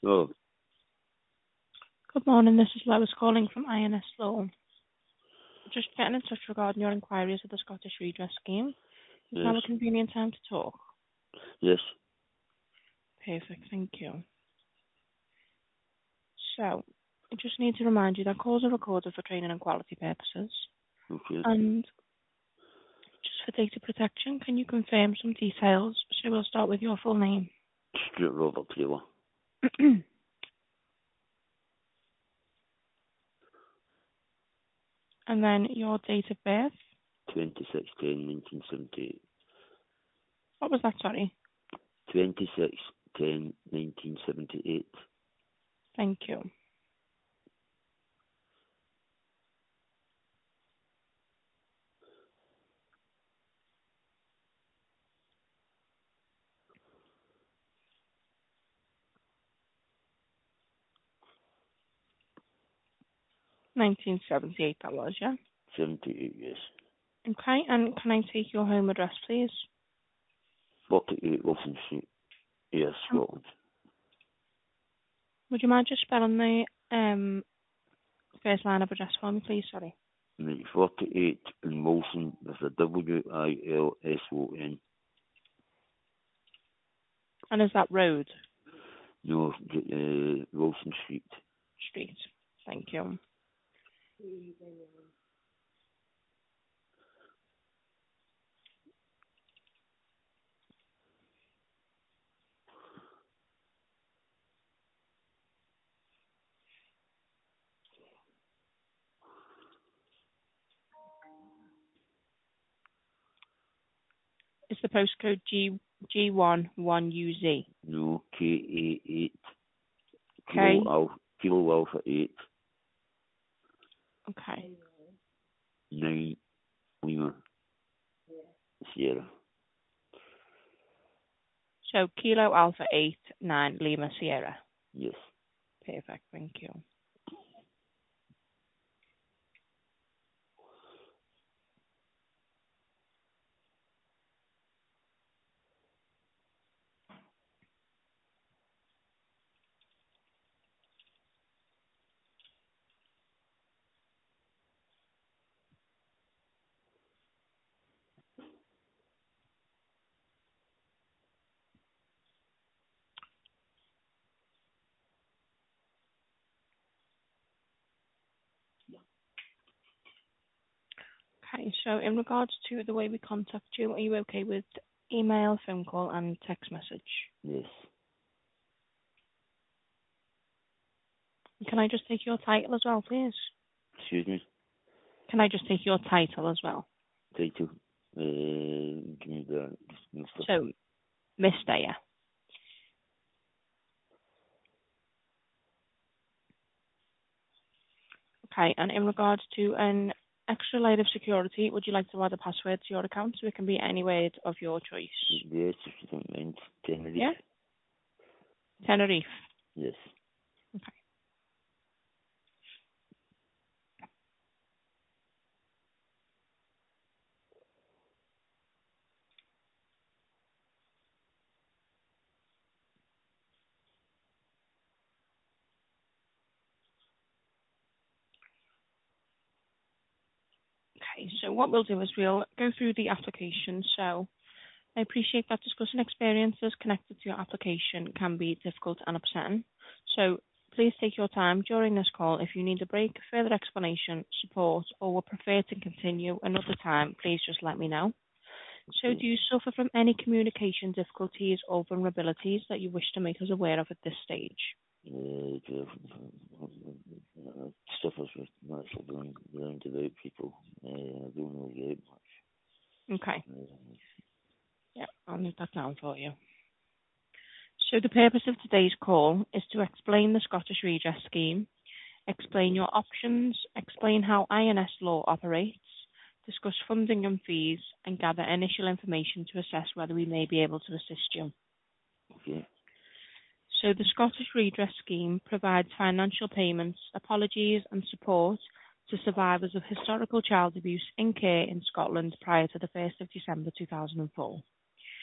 Oh, Good morning, this is Lois calling from INS Law. Just getting in touch regarding your inquiries of the Scottish Redress Scheme. Is yes, now a convenient time to talk? yes, Perfect, thank you. So, I just need to remind you that calls are recorded for training and quality purposes. okay. And just for data protection, can you confirm some details? So we'll start with your full name. Stuart Robert Taylor, And then your date of birth. 26/10/1978. What was that, sorry? 26/10/1978. Thank you. (1978) that was, yeah? 78, yes. Okay, and can I take your home address, please? 48 Wilson Street, yes, Scotland. Would you mind just spelling the first line of address for me, please? Sorry. Right, 48 in Wilson with a Wilson. And is that road? No, Wilson Street. Street. Thank you. Is the postcode G11UZ? No, KA8. Okay. Kilo Alpha 8, Okay. 9 Lima Sierra. So Kilo Alpha 8 9 Lima Sierra. Yes. Perfect. Thank you. Okay. So in regards to the way we contact you, are you okay with email, phone call, and text message? Yes. Can I just take your title as well, please? Excuse me. Can I just take your title as well? Title. Give me the Mr. So, Mr. Yeah. Okay, and in regards to an extra layer of security, would you like to add a password to your account so it can be any word of your choice? Yes, if you don't mind. Tenerife. Yeah? Tenerife. Yes. Okay. Okay, so what we'll do is we'll go through the application. So I appreciate that discussing experiences connected to your application can be difficult and upsetting. So please take your time during this call. If you need a break, further explanation, support, or would prefer to continue another time, please just let me know. So Okay. do you suffer from any communication difficulties or vulnerabilities that you wish to make us aware of at this stage? Stuff is with natural round about people. I don't know yet Okay. much. Yeah, I'll note that down for you. So the purpose of today's call is to explain the Scottish Redress Scheme, explain your options, explain how INS law operates, discuss funding and fees, and gather initial information to assess whether we may be able to assist you. Okay. So the Scottish Redress Scheme provides financial payments, apologies and support to survivors of historical child abuse in care in Scotland prior to the 1st of December 2004.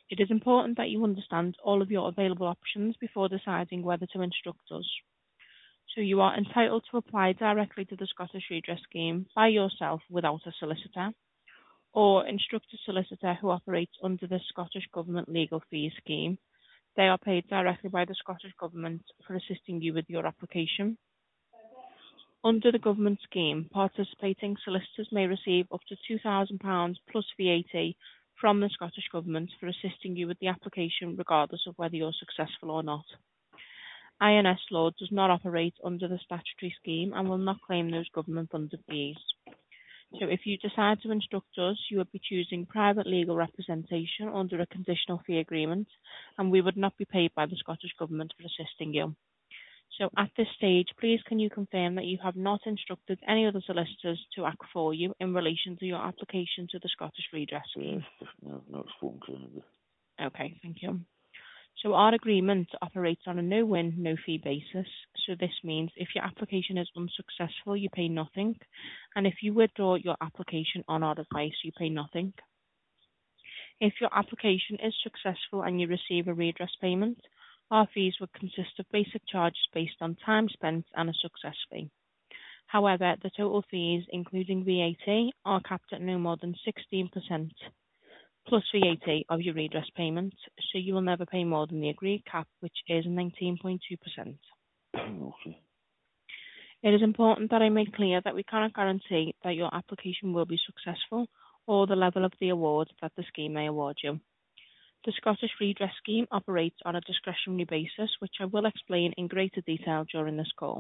It is important that you understand all of your available options before deciding whether to instruct us. So you are entitled to apply directly to the Scottish Redress Scheme by yourself without a solicitor, or instruct a solicitor who operates under the Scottish Government Legal Fees Scheme. They are paid directly by the Scottish Government for assisting you with your application. Under the government scheme, participating solicitors may receive up to £2,000 plus VAT from the Scottish Government for assisting you with the application regardless of whether you're successful or not. INS Law does not operate under the statutory scheme and will not claim those government-funded fees. So if you decide to instruct us, you would be choosing private legal representation under a conditional fee agreement, and we would not be paid by the Scottish Government for assisting you. So at this stage, please can you confirm that you have not instructed any other solicitors to act for you in relation to your application to the Scottish Redress Scheme? Yes, no, it's spoken to anybody. Okay, thank you. So our agreement operates on a no-win, no-fee basis. So this means if your application is unsuccessful, you pay nothing. And if you withdraw your application on our advice, you pay nothing. If your application is successful and you receive a redress payment, our fees would consist of basic charges based on time spent and a success fee. However, the total fees, including VAT, are capped at no more than 16% plus VAT of your redress payment, so you will never pay more than the agreed cap, which is 19.2%. Okay. It is important that I make clear that we cannot guarantee that your application will be successful or the level of the award that the scheme may award you. The Scottish Redress Scheme operates on a discretionary basis, which I will explain in greater detail during this call.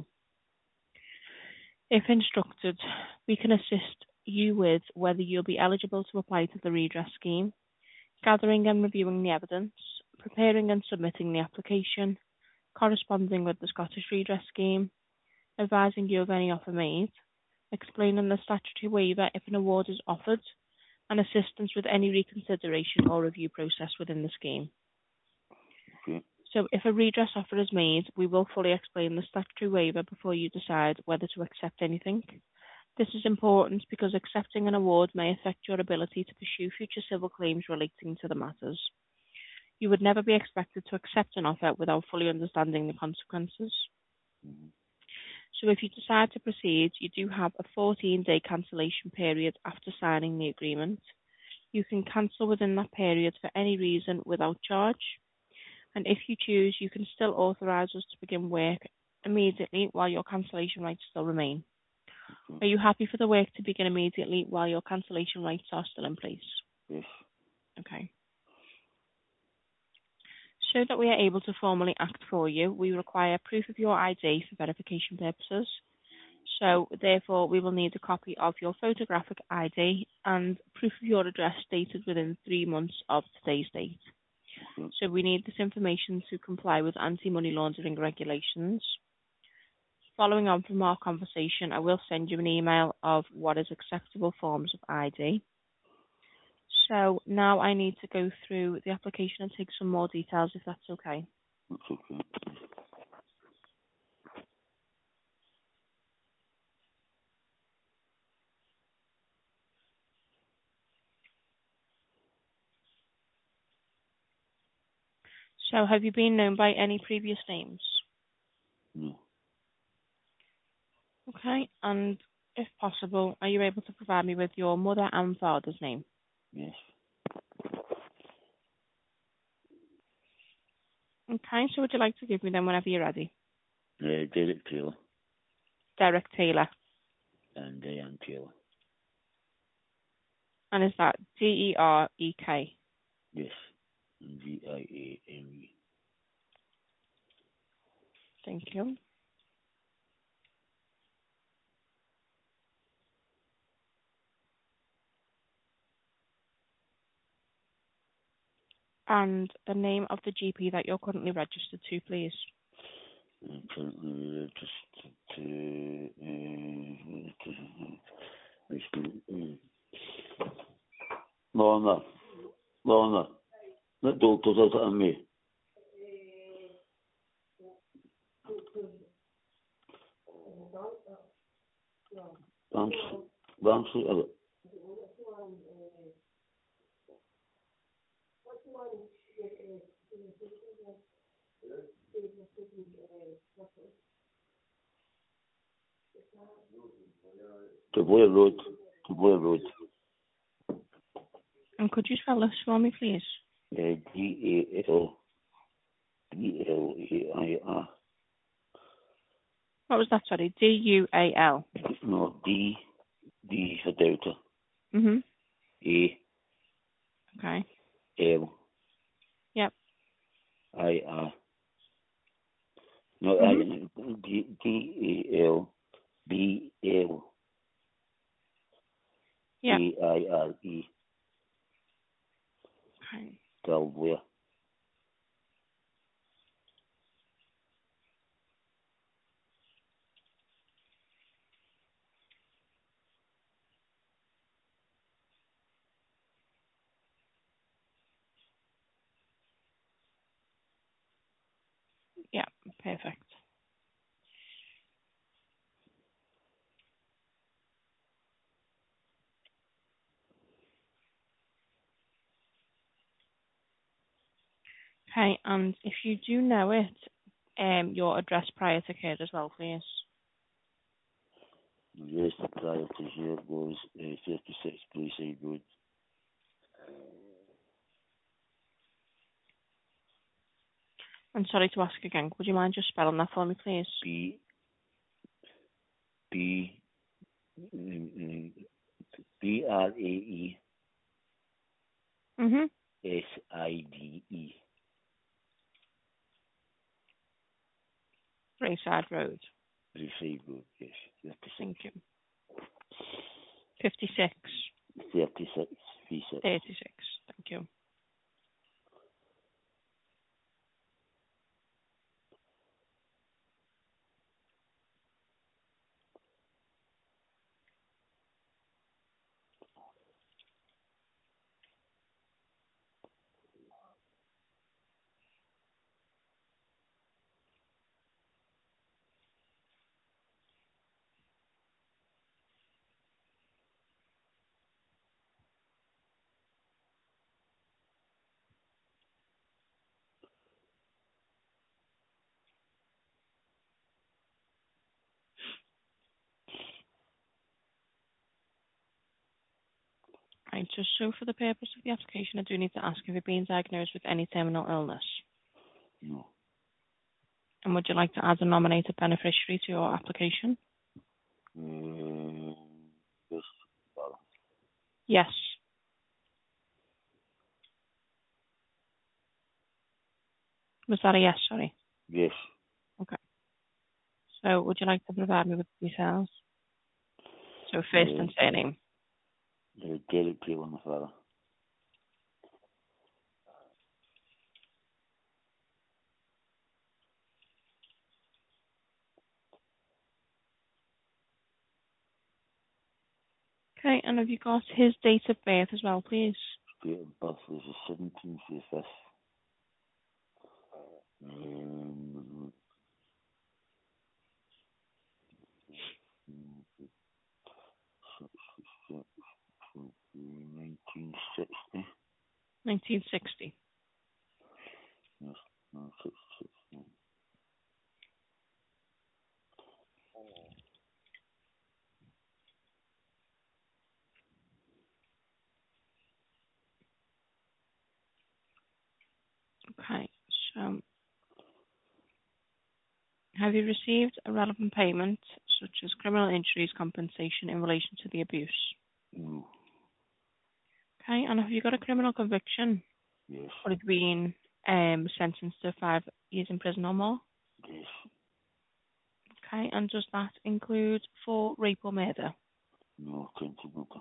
If instructed, we can assist you with whether you'll be eligible to apply to the redress scheme, gathering and reviewing the evidence, preparing and submitting the application, corresponding with the Scottish Redress Scheme, advising you of any offer made, explaining the statutory waiver if an award is offered, and assistance with any reconsideration or review process within the scheme. Okay. So if a redress offer is made, we will fully explain the statutory waiver before you decide whether to accept anything. This is important because accepting an award may affect your ability to pursue future civil claims relating to the matters. You would never be expected to accept an offer without fully understanding the consequences. Mm-hmm. So if you decide to proceed, you do have a 14-day cancellation period after signing the agreement. You can cancel within that period for any reason without charge. And if you choose, you can still authorise us to begin work immediately while your cancellation rights still remain. Okay. Are you happy for the work to begin immediately while your cancellation rights are still in place? Yes. Okay. So that we are able to formally act for you, we require proof of your ID for verification purposes. So, therefore, we will need a copy of your photographic ID and proof of your address dated within 3 months of today's date. Okay. So we need this information to comply with anti-money laundering regulations. Following on from our conversation, I will send you an email of what is acceptable forms of ID. So now I need to go through the application and take some more details, if that's okay. That's okay. So have you been known by any previous names? No. Okay, and if possible, are you able to provide me with your mother and father's name? Yes. Okay, so would you like to give me them whenever you're ready? Derek Taylor Derek Taylor. and Diane Taylor. And is that D-E-R-E-K? Yes. And Diame. Thank you. And the name of the GP that you're currently registered to, please. I'm currently registered to Lorna. That doctor does it on me. Banks, The Blair Road. The Blair Road. And could you spell this for me, please? D-A-L-B-L-A-I-R. What was that, sorry? D-U-A-L? No, D for Delta. Mm-hmm. A. Okay. L. Yep. I-R. No, Mm-hmm. Yep. D-A-L-B-L-A-I-R-E. Okay. Dalblair. Yeah, perfect. Okay, and if you do know it, your address prior to care as well, please. Yes, prior to here was 36 Braeside Road. I'm sorry to ask again. Would you mind just spelling that for me, please? B-R-A-E Mm-hmm. S-I-D-E. Braeside Road. Braeside Road, yes. 36. Thank you. 56. 36. 36. 36. Thank you. Right, just so for the purpose of the application, I do need to ask if you've been diagnosed with any terminal illness. No. And would you like to add a nominated beneficiary to your application? Yes. Yes. Was that a yes, sorry? Yes. Okay. So would you like to provide me with details? So first and surname. Derek Taylor, my father. Okay, and have you got his date of birth as well, please? Date of birth was the 17th of the 5th. 1960. 1960. Yes, no, 66. Okay, so have you received a relevant payment, such as criminal injuries compensation in relation to the abuse? No. Okay, and have you got a criminal conviction? Yes. Or have you been sentenced to 5 years in prison or more? Yes. Okay, and does that include for rape or murder? No, county murder.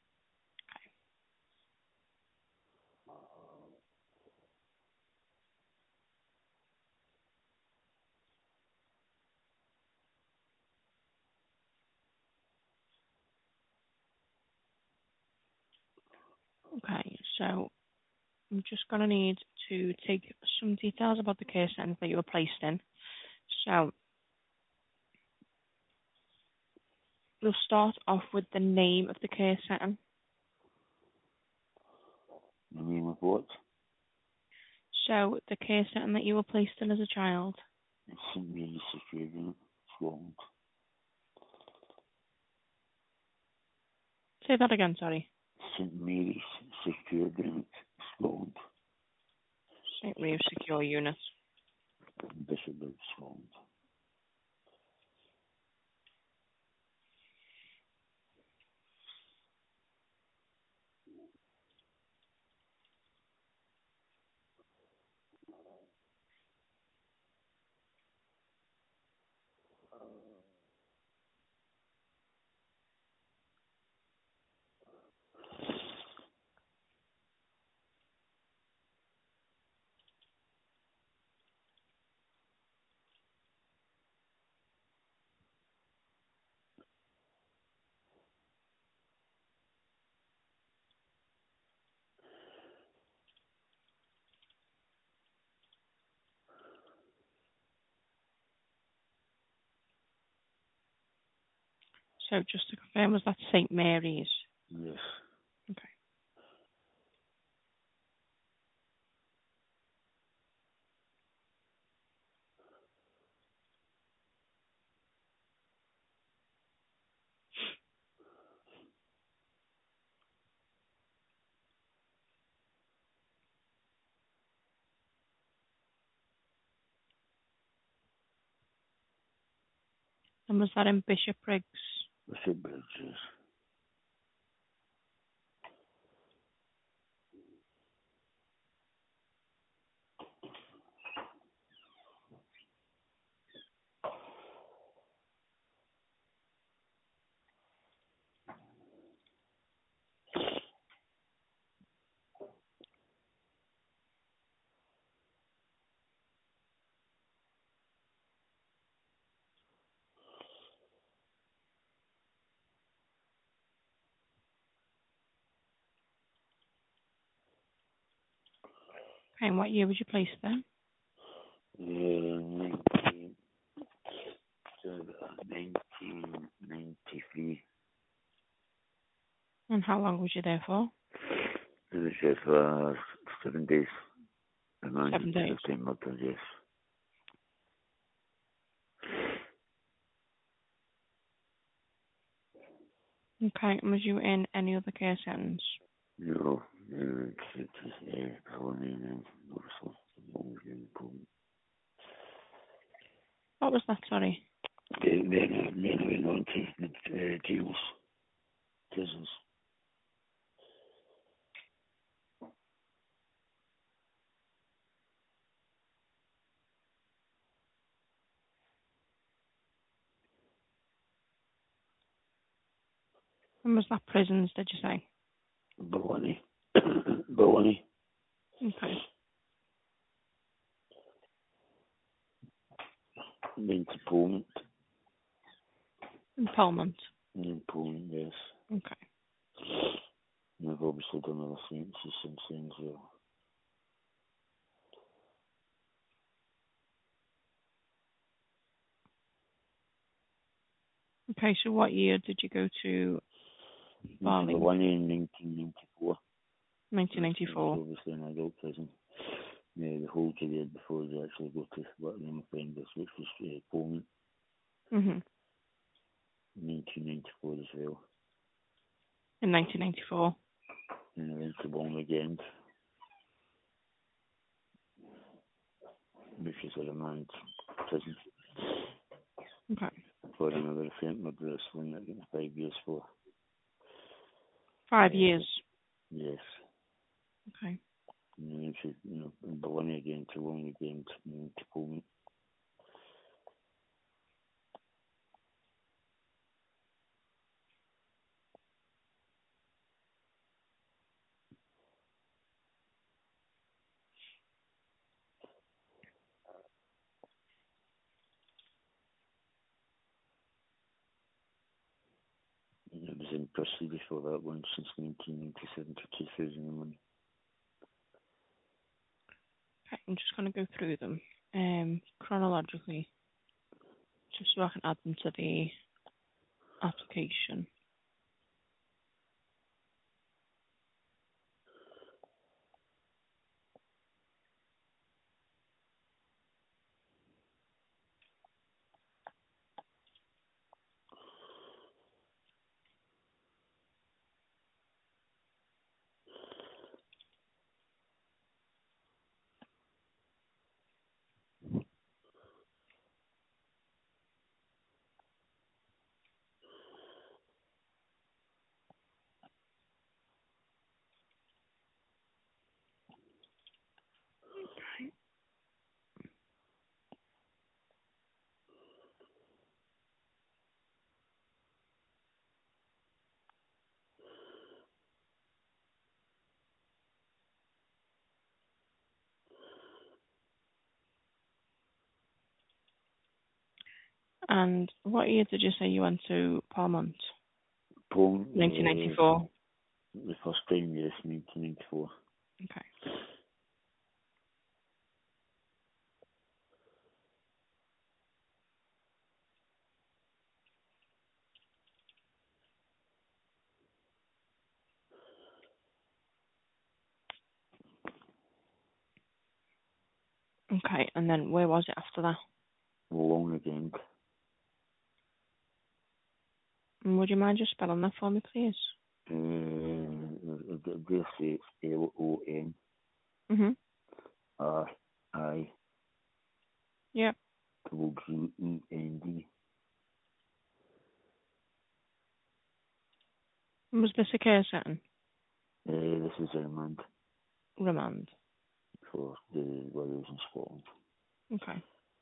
Okay, so I'm just going to need to take some details about the care centre that you were placed in. So we'll start off with the name of the care centre. The name of what? So the care setting that you were placed in as a child. St Mary's Secure Unit, Scotland. Say that again, sorry. St Mary's Secure Unit, Scotland. St. Mary's Secure Unit. Bishopville, Scotland. So just to confirm, was that St. Mary's? Yes. Okay. And was that in Bishopbriggs? Bishopville, yes. Okay, and what year was you placed there? 1993. And how long was you there for? I was there for 7 days. 7 days. 15 months, yes. Okay, and was you in any other care settings? No, it's colony and also What was that, sorry? then I went on to jails, prisons. And was that prisons, did you say? Baloney. Baloney. Okay. Then to Poland. In Parliament? In Poland, yes. Okay. And I've obviously done other sentences since then as well. Okay, so what year did you go to Bali? Baloney in 1994. 1994. Obviously in adult prison. Yeah, the whole period before they actually go to what them offenders, which was Poland, Mhm. 1994 as well. In 1994. And I went to Long again, which is a remand prison. Okay. For another offence, my brother's one that got 5 years for. 5 years. Yes. Okay. And then to, in Bologna again, to Long again, to Poland. And I was in custody for that one since 1997 to 2001. Okay, I'm just going to go through them chronologically, just so I can add them to the application. And what year did you say you went to Parliament? Porn, 1994. the first time, yes, 1994. Okay. Okay, and then where was it after that? Long again. And would you mind just spelling that for me, please? This is LON Mhm. RI Yep. WGEND. And was this a care setting? This is a remand Remand. for the Warriors in Scotland. Okay.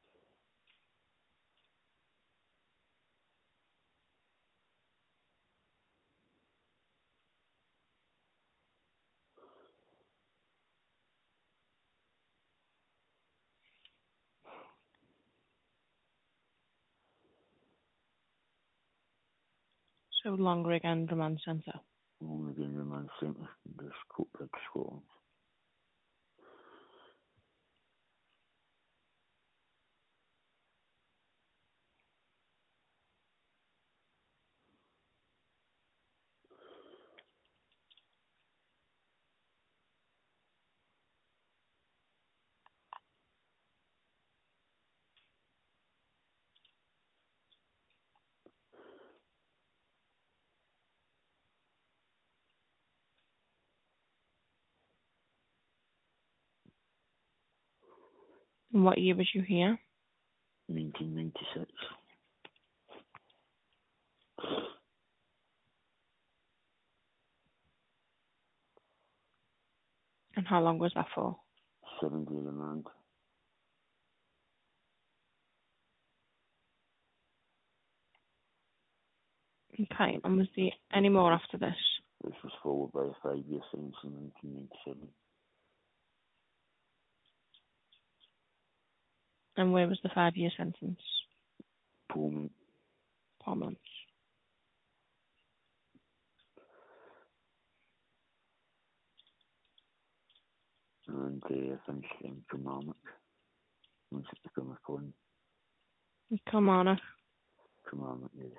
So Longrig and Remand Centre. Long again remand centre in the Scotland. And what year was you here? 1996. And how long was that for? 7-day remand. Okay. And was there any more after this? This was followed by a 5-year sentence in 1997. And where was the 5-year sentence? Parliament. Parliament. And I finished in Kilmarnock once it became a con. Kilmarnock. Kilmarnock, yes.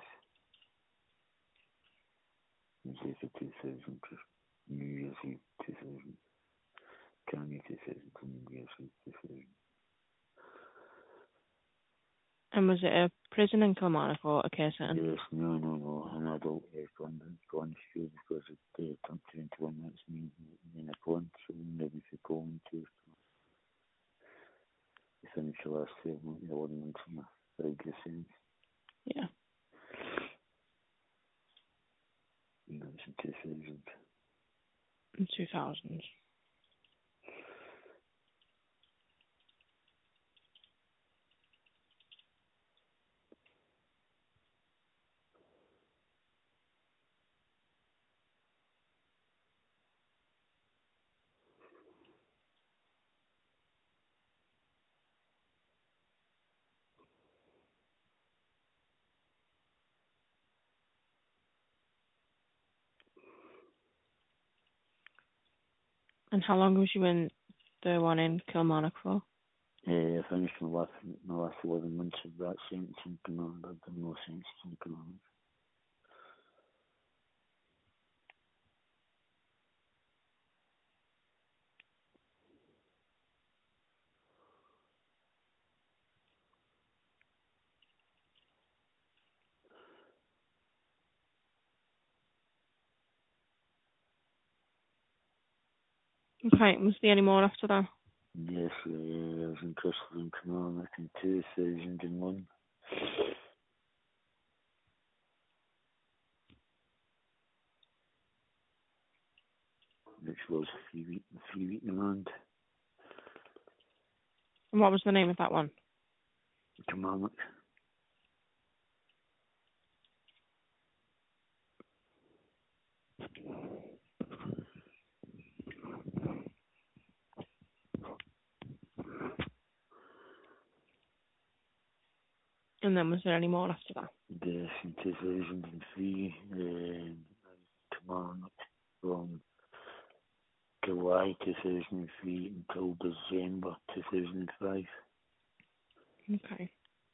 I was there for 2000 to New Year's Eve 2000. January 2000 to New Year's Eve 2000. And was it a prison in Kilmarnock or a care setting? Yes, no, an adult gone school because it turned 21 minutes in a con, so maybe if you call him to finish the last 12 months, 11 months in a regular sentence. Yeah. And that was in 2000. In 2000. And how long was you in the one in Kilmarnock for? I finished my last 11 months of that sentence in Kilmarnock. I've done no sentence in Kilmarnock. Okay. Was there any more after that? Yes, I was interested in Kilmarnock in 2001, which was a three-week remand. And what was the name of that one? Kilmarnock. And then was there any more after that? Yes, in 2003, command from July 2003 until December 2005. Okay.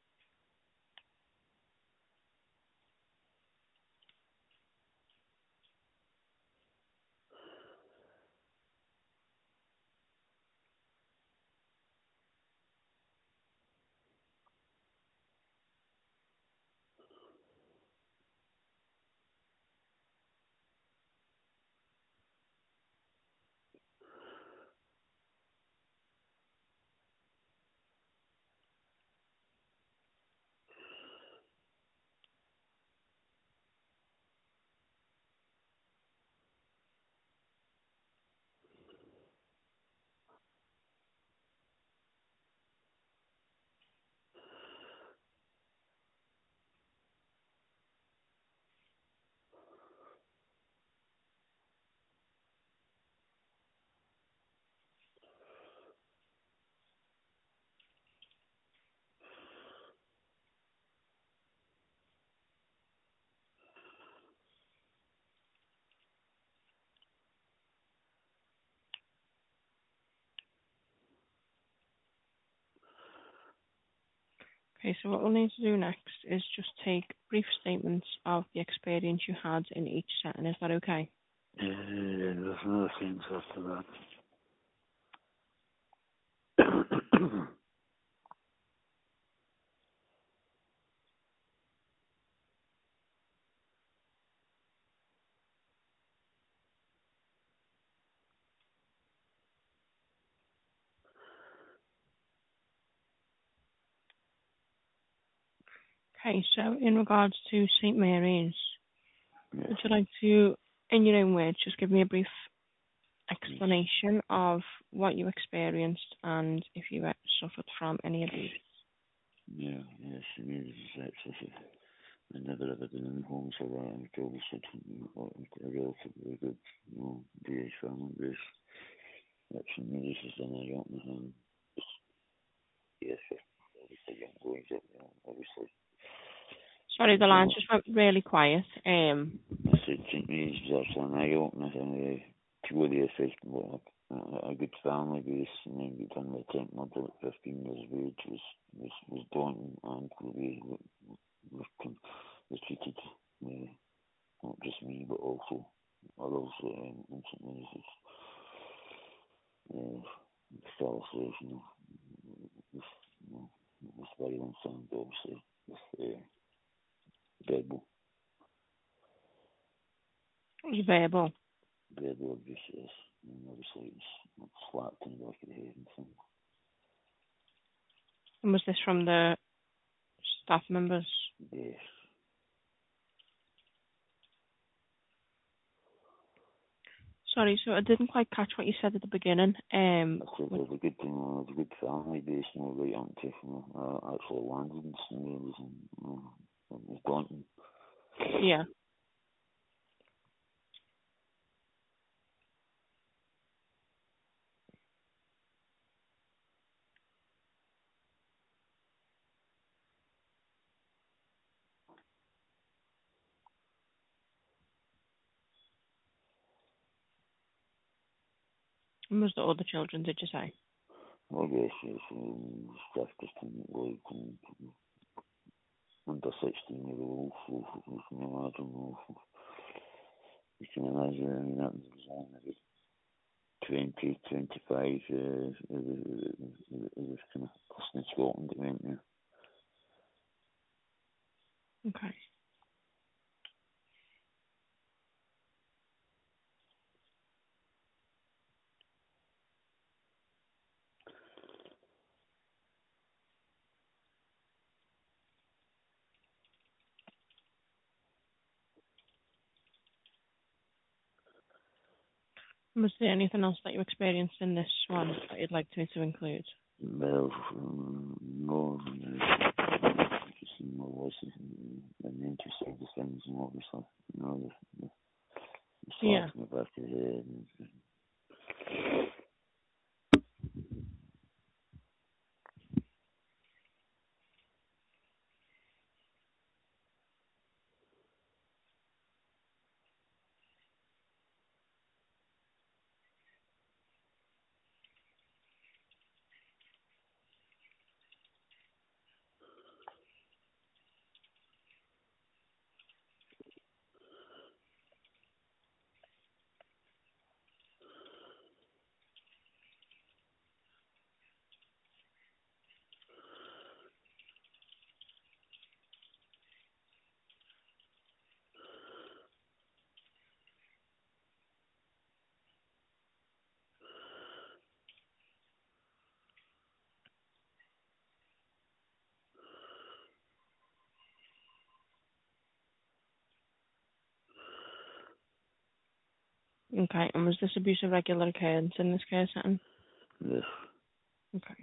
Okay, so what we'll need to do next is just take brief statements of the experience you had in each setting. Is that okay? There's no sense after that. Okay, so in regards to St Mary's, Yes. would you like to, in your own words, just give me a brief explanation of what you experienced and if you suffered from any abuse? Yeah, yes, it is excessive. I never ever been in homes like that. I'm obviously a relatively good, DH family base. Action this is done a lot, yes, obviously young boys up, obviously. Sorry, the line just went really quiet. I said St. Mary's was actually an eye opener, purely affecting a good family base, and then get done with attempt murder at 15 years of age was daunting, and we was treated, not just me, but also others in St. Mary's, still says, with violence and obviously with verbal It was verbal. abuse, yes. And obviously it's slapped in the back of the head and things. And was this from the staff members? Yes. Sorry, so I didn't quite catch what you said at the beginning. I said it was a good thing, it was a good family base, right on to, actually landed in St. Mary's, and it was daunting. Yeah. And was there other children, did you say? Well, yes, stuff just like under 16-year-olds, so you can imagine, I mean, that was only 20, 25, it was kind of in Scotland, it went there. Okay. Was there anything else that you experienced in this one that you'd like me to include? Well, no, just more or less the mental side of things, and obviously, the slaps in the back of the head. Okay, and was this abuse a regular occurrence in this care setting? Yes. Okay.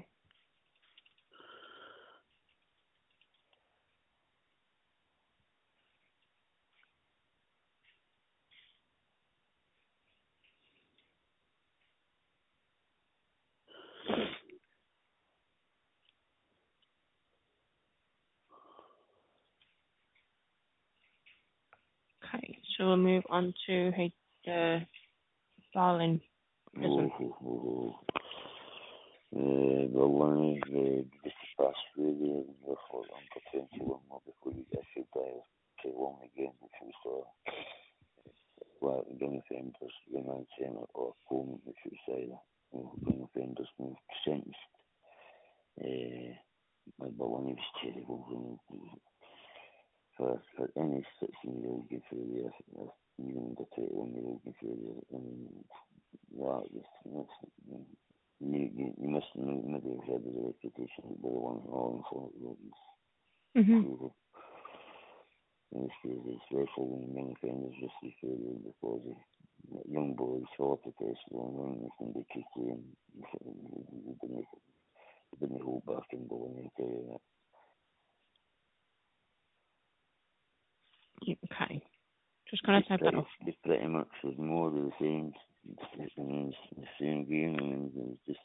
Okay, so we'll move on to Darling Prison. Well, one is just a pass through the for Uncle 21 before you get should die to one again, which we saw. Well, gun offenders, United Senate or Coleman, which we say that gun offenders no sentenced. But one was terrible. For any 16-year-old get through there, even the 21-year-old get through there, yeah, you must know maybe have had the reputation of the one all in front of you. In this case, it's rifle when many offenders just refer to because of young boys, short of this, one they can be tricky and they didn't hold back and go and tell you that. Okay. Just gonna type that off. It's pretty much was more of the same. It's the same game, and it's just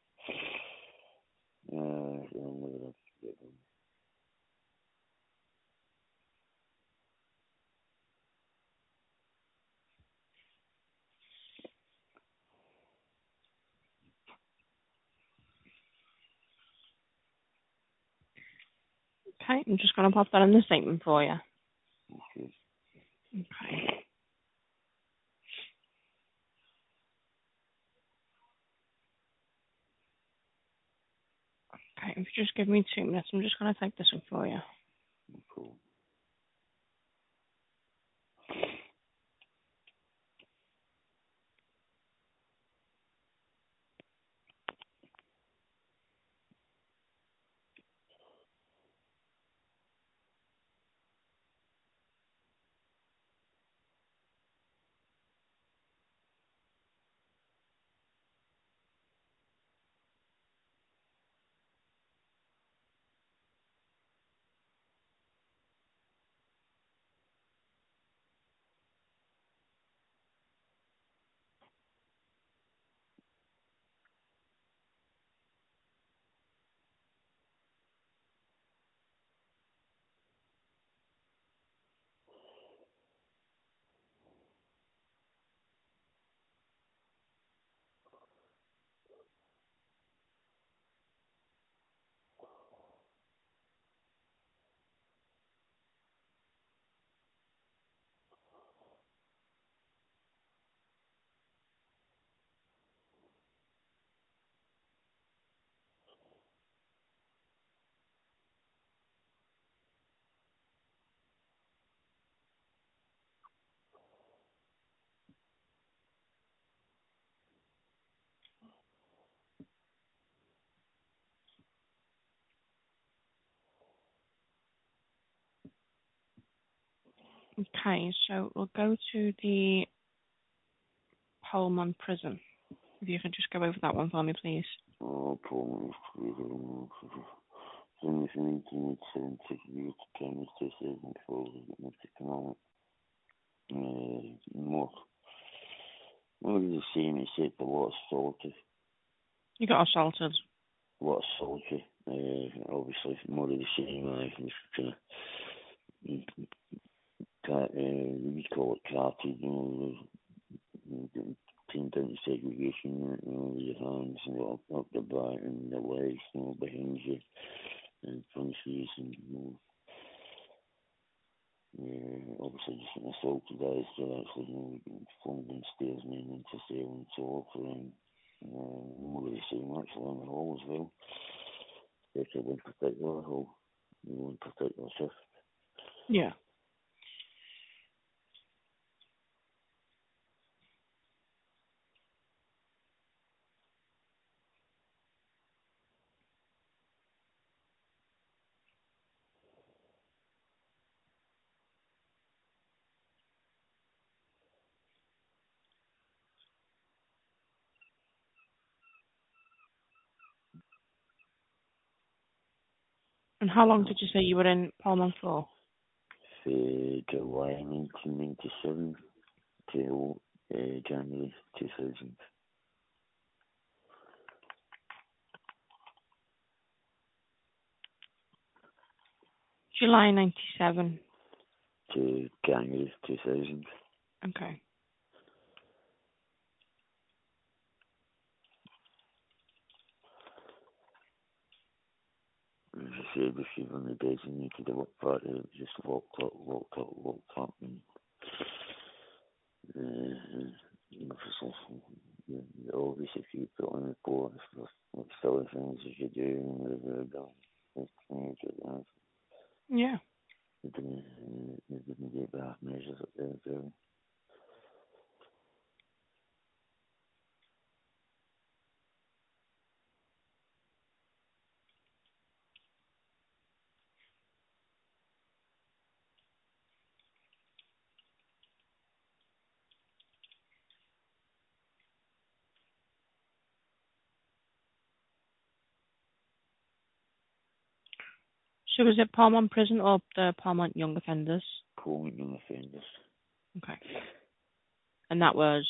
Okay, I'm just gonna pop that in the statement for you. okay. Okay. Okay, if you just give me 2 minutes, I'm just gonna type this in for you. Cool. Okay, so we'll go to the Pullman Prison. If you could just go over that one for me, please. Oh, Paul, Since 1970 years to Cambridge 2004, was economic. More of the same, except a lot of salty. You got assaulted. A lot of salty. Obviously, more of the same. Just we call it carted, pinned down to segregation, with your hands, up the back and the legs, behind you, and front face, and obviously just an assaulted guys to actually, flung downstairs and then into cell and so on, and more of the same actually on the hall as well, especially one particular hall, one particular shift. Yeah. And how long did you say you were in Parliament for? July 1997 till January 2000. July 97. To January 2000. Okay. As I said, if you've only designated a work party, it was just walked up, and obviously if you put on the report what silly things as you do and whatever done, Yeah. they didn't get back measures up there, so. So was it Parliament Prison or the Parliament Young Offenders? Calling young offenders. Okay. And that was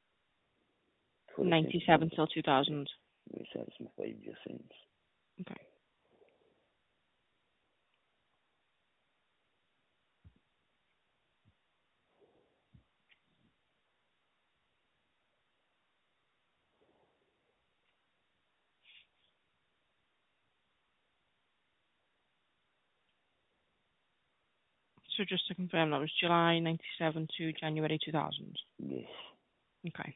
97 till 2000? Yes, that's my 5-year sentence. Okay. So just to confirm, that was July 97 to January 2000? Yes. Okay.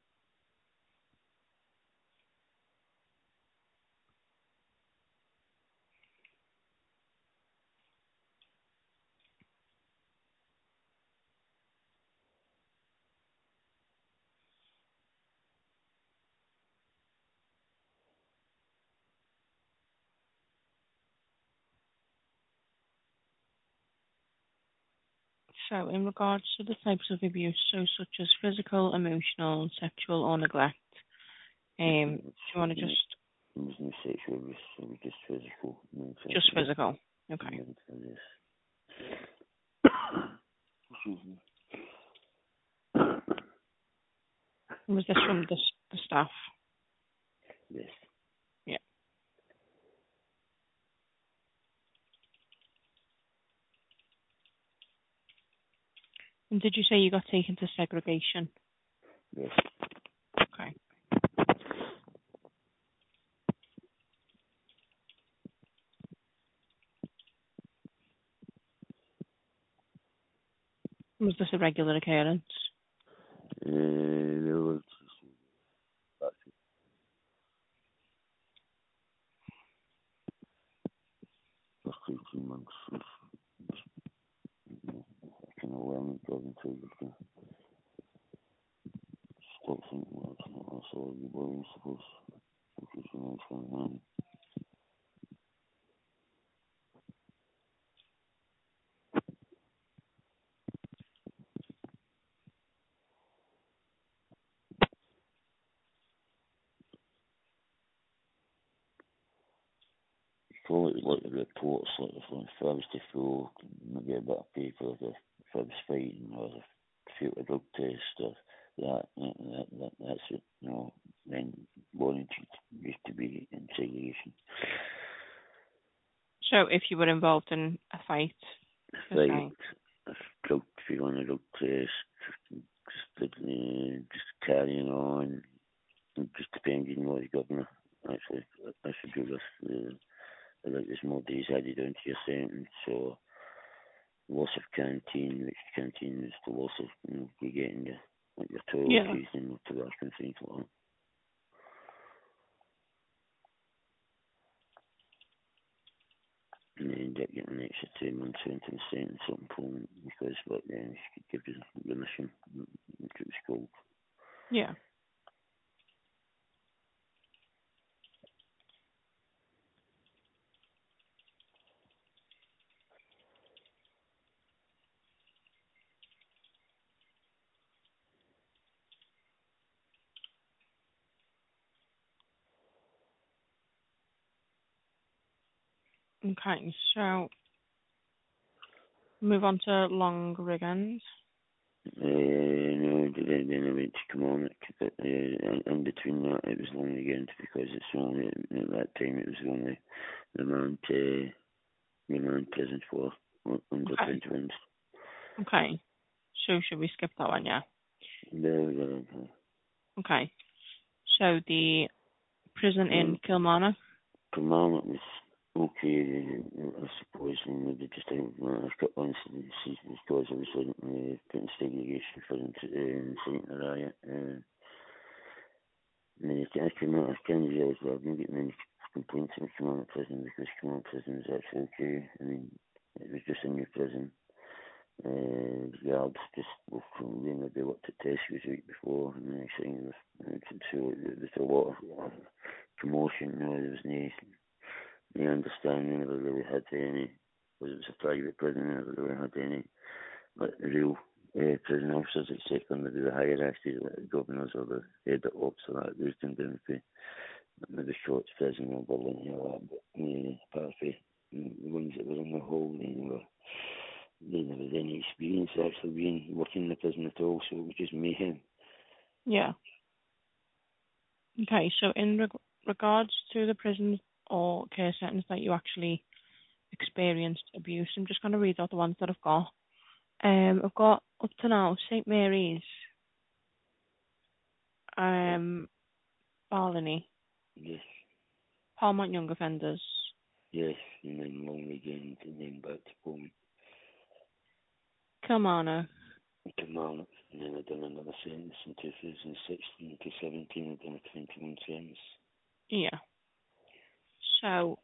So in regards to the types of abuse, so such as physical, emotional, sexual or neglect, do you want to just... It was no sexual abuse, it was just physical. Just physical? Okay. Excuse me. Was this from the staff? Yes. Yeah. And did you say you got taken to segregation? Yes. Okay. Was this a regular occurrence? There was just 18 months of kind of learning job until you can stop thinking that's all you were, I suppose. Because you know it's going on. Call it like a report, sort of. If I was to feel, maybe a bit of paper, if I was fighting, or if I failed a drug test, or that's it, you know. Then warranted used to be in segregation. So if you were involved in a fight? Fight, if you want a drug test, just carrying on, just depending on what the governor actually do with like there's more days added onto your sentence, so loss of canteen, which canteen is the loss of, you know, you getting your toiletries and your tobacco and things like that. And then you end up getting an extra 2 months into the sentence at some point because back then she could give you remission, which it was called. Yeah. Okay, so move on to Long Rigand. No, then I went to Kilmarnock, but in between that it was Long again because it's only at that time it was only remand prison for under Okay. 21s. Okay. So should we skip that one? Yeah. No. Okay. So the prison in Kilmarnock. Kilmarnock was okay, I suppose, and maybe just a couple of incidents because I was put in segregation for inciting a riot. I can't realise that I've not got many complaints about Kilmarnock prison because Kilmarnock prison was actually okay. I mean, it was just a new prison. The guards just they maybe looked at Tesco's the week before and then saying so there was a lot of commotion. There was no understanding. Never really had any, because it was a private prison. Never really had any real prison officers except for maybe the hierarchy, like the governors or the head of ops or that. Those came down to maybe Shorts prison or Berlin or that. But apart from the ones that were in the hall, they never had any experience actually working in the prison at all, so it was just mayhem. Yeah. Okay. So in regards to the prisons or care settings that you actually experienced abuse, I'm just going to read out the ones that I've got. I've got up to now St Mary's, Barley, Yes, Palmont Young Offenders, yes, and then Long again, and then back to Pullman. Kilmarnock. Kilmarnock, and then I done another sentence in 2016 to 17. I done a 21 sentence. Yeah. So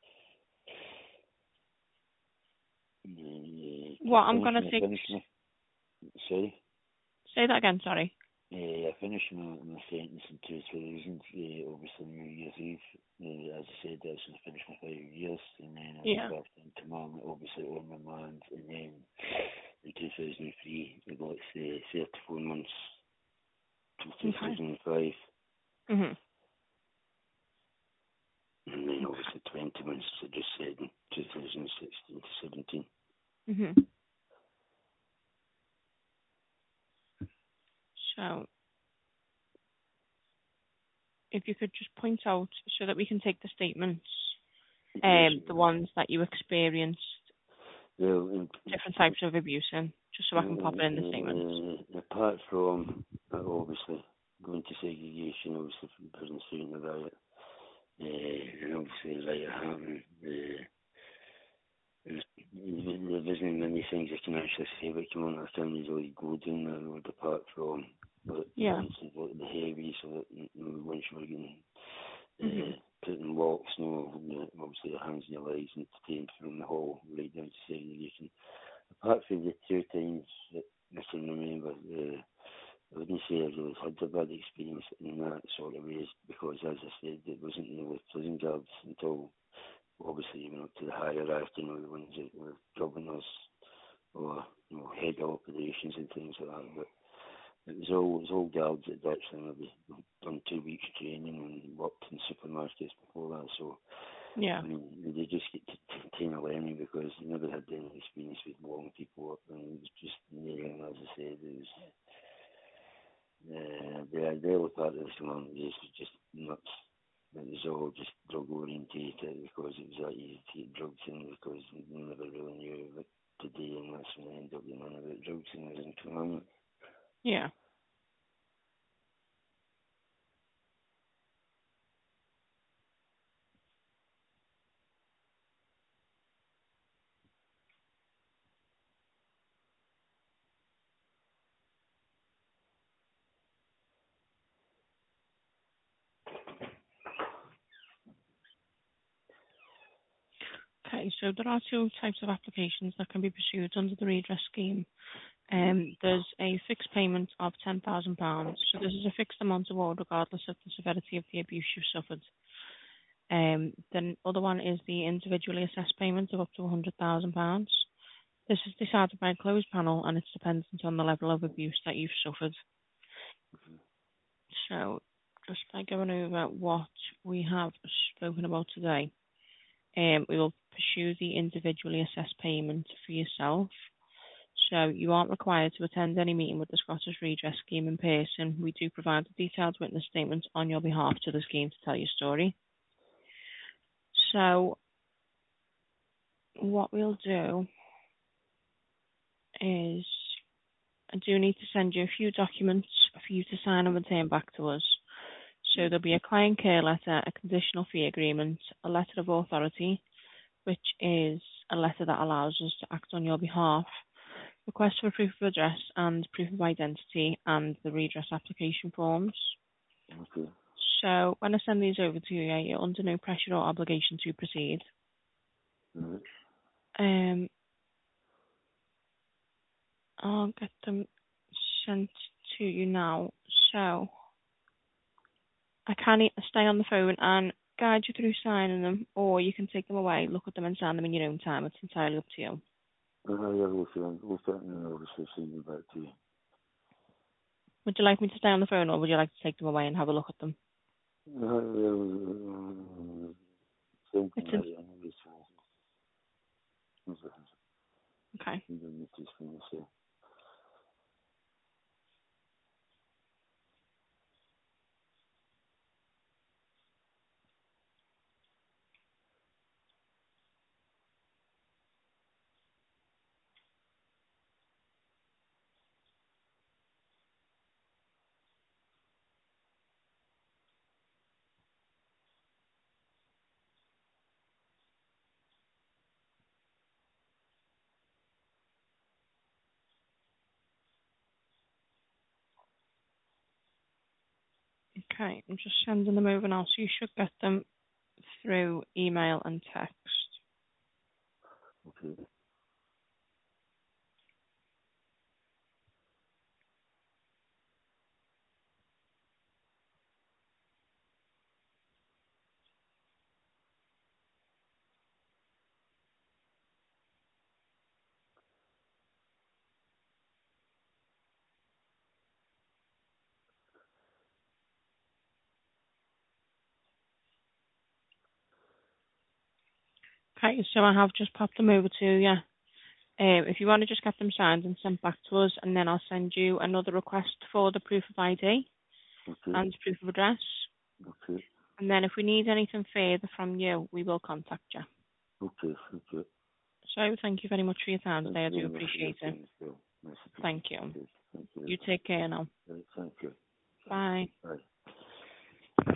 what I'm going to take... Sorry? Say that again, sorry. I finished my sentence in 2000, obviously New Year's Eve. As I said, that's when I finished my 5 years, and then I went back into Kilmarnock, obviously on remand, and then in 2003 I got 34 months to 2005. Mm-hmm. And then obviously 20 months, as I just said, in 2016 to 17. Mm-hmm. So, if you could just point out so that we can take the statements, the ones that you experienced, different types of abuse in, just so I can pop it in the statements. Apart from, obviously, going to segregation, obviously, from prison student the riot, and obviously, the riot happened, there isn't many things I can actually say about Kilmarnock. I can't really go down the road apart from the heavies, so that once you were getting put in locks, obviously your hands and your legs and taken from the hall right down to segregation. Apart from the 2 times that I can remember, I wouldn't say I really had a bad experience in that sort of ways because, as I said, it wasn't with prison guards until obviously you went up to the hierarchy, the ones that were governors or head of operations and things like that. But it was all guards that had actually maybe done 2 weeks training and worked in supermarkets before that. So I mean, they just get to kind of learning because they never had any experience with long people up, and it was just as I said, it was the early part of this one was just nuts. It was all just drug orientated because it was that easy to take drugs in because they never really knew about today, and that's when I ended up learning about drugs and I was in Kilmarnock. Yeah. Okay, so there are 2 types of applications that can be pursued under the redress scheme. There's a fixed payment of £10,000. So this is a fixed amount award regardless of the severity of the abuse you've suffered. Then other one is the individually assessed payment of up to £100,000. This is decided by a closed panel and it's dependent on the level of abuse that you've suffered. So just by going over what we have spoken about today, we will pursue the individually assessed payment for yourself. So you aren't required to attend any meeting with the Scottish Redress Scheme in person. We do provide a detailed witness statement on your behalf to the scheme to tell your story. So what we'll do is I do need to send you a few documents for you to sign and return back to us. So there'll be a client care letter, a conditional fee agreement, a letter of authority, which is a letter that allows us to act on your behalf, request for proof of address and proof of identity, and the redress application forms. Okay. So when I send these over to you, you're under no pressure or obligation to proceed. Right. I'll get them sent to you now. So I can stay on the phone and guide you through signing them, or you can take them away, look at them and sign them in your own time. It's entirely up to you. We'll certainly obviously see you back to you. Would you like me to stay on the phone, or would you like to take them away and have a look at them? It's in... Okay. Okay, I'm just sending them over now, so you should get them through email and text. Okay. Okay, so I have just popped them over to you. If you want to just get them signed and sent back to us, and then I'll send you another request for the proof of ID and proof of address. Okay. And then if we need anything further from you, we will contact you. Okay. Okay. So thank you very much for your time today. I do appreciate it. Thank you. You take care now. Thank you. Bye.